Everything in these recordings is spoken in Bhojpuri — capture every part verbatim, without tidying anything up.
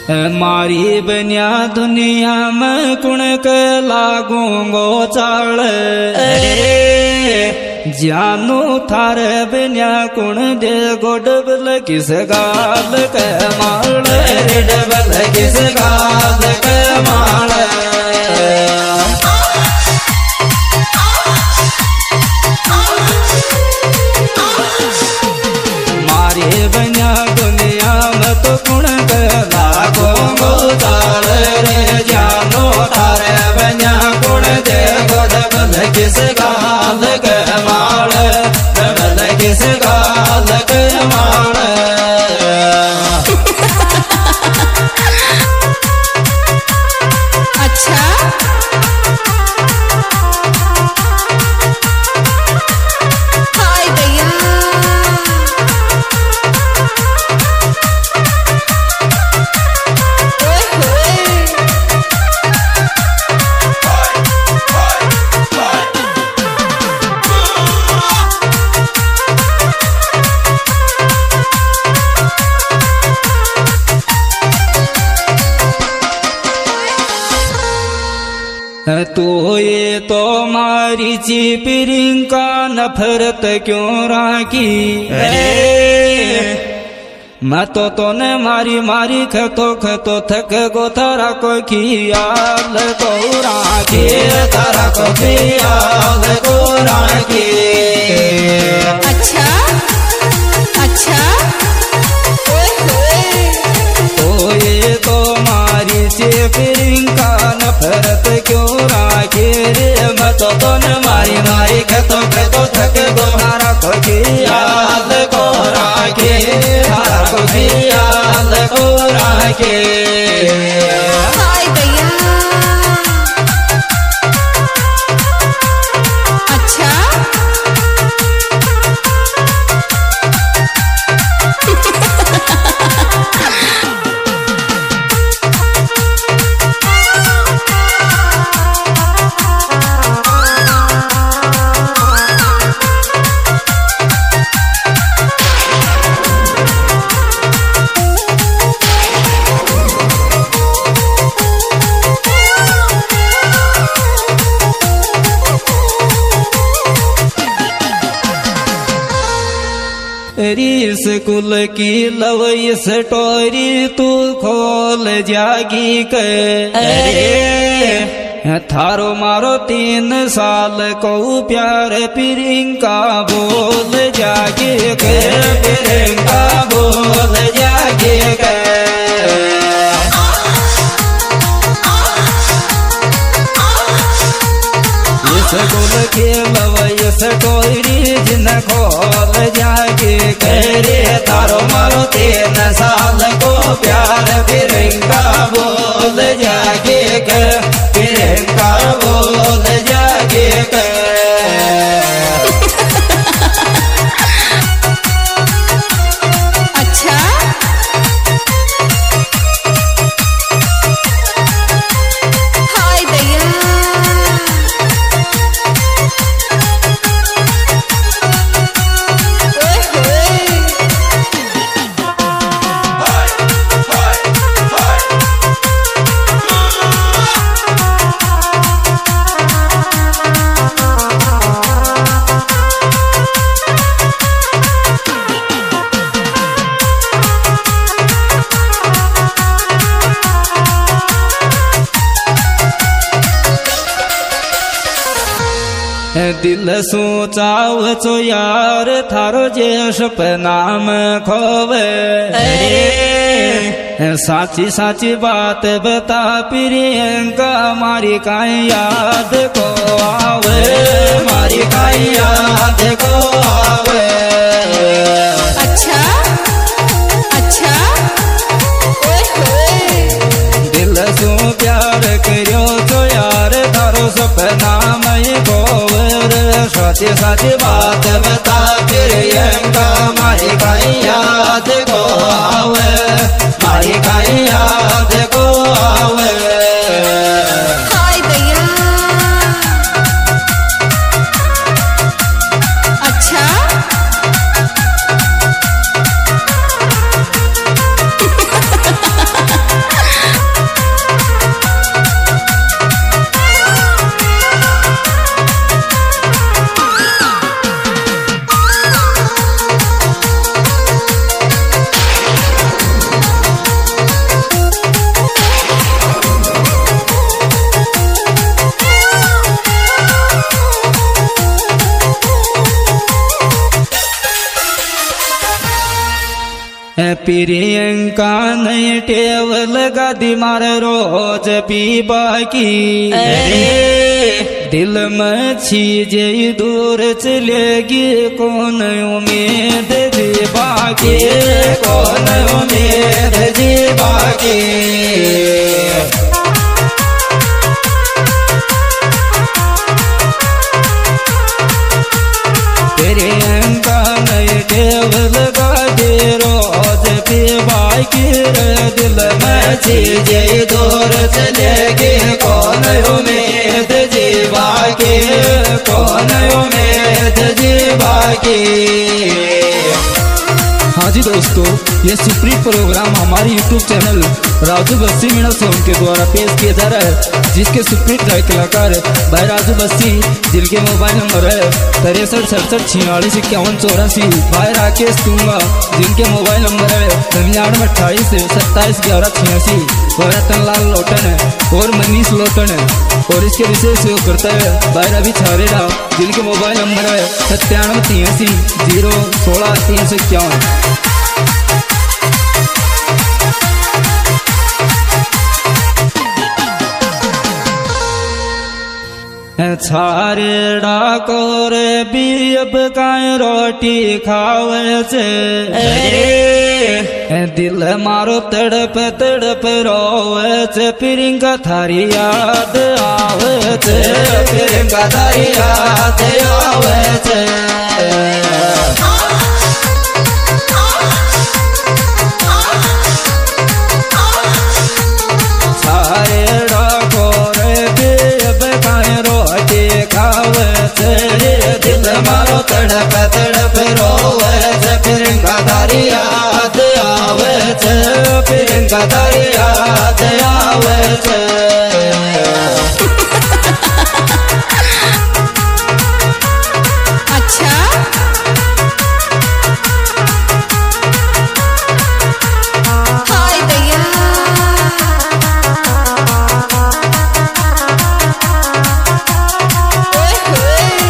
मारी बनिया दुनिया में कुण के लागूंगो चाल जानू थारे बनिया कुण दे गो डबल किस गाल के माल डबल किस गाल के माल मारी बनिया दुनिया में तो कुण के लागूंगो चाल रे जानू थारे बनिया कुण दे गो डबल किस गाल के माल डबल किस गाल के माल अच्छा हाय भैया ओए होए तो ये तो मारी चिपरिंग का नफरत क्यों राखी मैं तो तोने मारी मारी खतो खतो थक गो तारा को खियाल को राखी तारा को खियाल को राखी अच्छा अच्छा ओए होए तो ये तो मारी चिपरिंग का नफरत क्यों राखी रे मैं तो तोने मारी मारी खतो खतो थक गो तारा को खियाल को राखी तारा को खियाल को राखी हाय भैया अच्छा रीस कुल की लव इस टोरी तू खोल जागी के अरे थारो मारो तीन साल को प्यार प्रियंका बोल जागे के प्रियंका बोल जागे के इस कुल के लव इस टोरी जिन खोल जागे करे तारो मारो तीन साल को प्यार प्रियंका बोल जागे के प्रियंका बोल जागे के अच्छा हाय भैया ओए होए दिल सोचाव चो यार थारो जे सपना में खोवे साची साची बात बता प्रियंका मारी काई याद को आवे मारी काई याद को आवे अच्छा अच्छा ओए होए दिल सो प्यार करो तो यार थारो सपना में गोवर साची साची बात बता प्रियंका मारी काई याद को आवे मारी काई याद को आवे हाय भैया अच्छा प्रियंका नहीं टेव लगा दी मार रोज पीबा की दिल में छीजे दूर चलेगी कौन उम्मीद जीवा की कौन उम्मीद जीवा की प्रियंका नहीं टेव लगा दे रोज पीबा की दिल में छीजे दूर चलेगी कौन उम्मीद जीवा की कौन उम्मीद जीवा की। हाँ जी दोस्तों, ये सुप्रीम प्रोग्राम हमारे YouTube channel Raju Bassi Meena song के द्वारा पेश किया जा रहा है, जिसके सुप्रीम गायक कलाकार भाई राजू बस्सी, जिनके मोबाइल नंबर है तिरसठ सड़सठ छियालीस इक्यावन चौरासी। भाई राकेश तुंगा, जिनके मोबाइल नंबर है निन्यानवे अट्ठाईस सत्ताईस ग्यारह छियासी। रतन लाल लोटन है और मनीष लोटन है। और इसके विशेष सहयोग करता है भाई रवि छारेड़ा, जिनके मोबाइल नंबर है सत्तानवे तिरासी जीरो सोलह तीन सौ इक्यावन। छारेड़ा कोर भी अब काए रोटी खावे से दिल मारो तड़प तड़प रोवे से प्रियंका थारी याद आवे से प्रियंका थारी याद आवे से। छारेड़ा कोर भी अब काए रोटी खावे से दिल मारो तड़प तड़प रोवे से प्रियंका थारी याद आवे से प्रियंका थारी याद आवे से। अच्छा हाय भैया ओए होए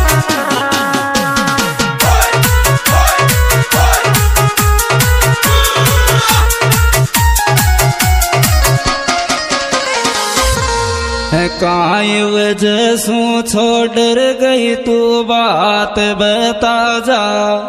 काई वजह सू छोड़ गई तू बात बता जा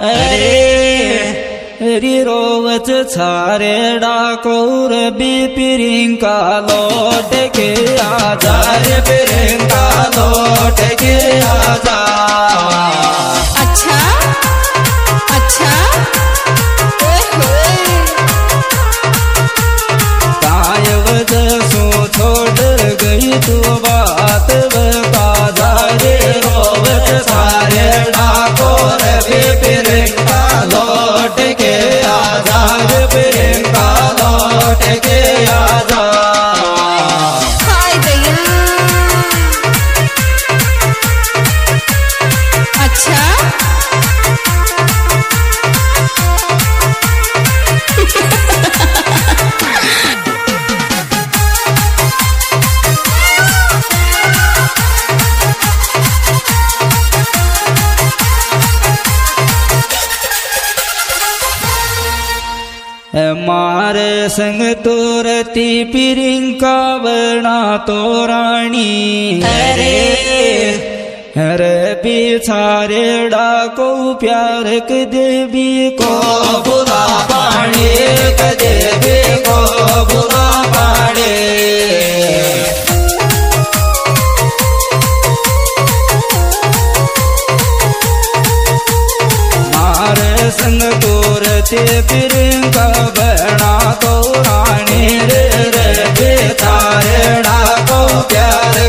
री रोवच छारे डाकोर भी प्रियंका लौट के आजा रे प्रियंका लौट के आजा। अच्छा अच्छा ओए होए काय वजह सू छोड़ गई तू बात बता जा रे रोवच छारे डाकोर भी प्रियंका लौट के आजा रे प्रियंका लौट के आजा। हाय भैया अच्छा मारे संग तोरती प्रियंका बना तो रानी हरे बिछारे डाको प्यार क देवी को बुरा पानी क देवी को बुरा पानी। मारे संग तोरते प्रियंका बना तो रानी रे रे बेचारे डाको प्यार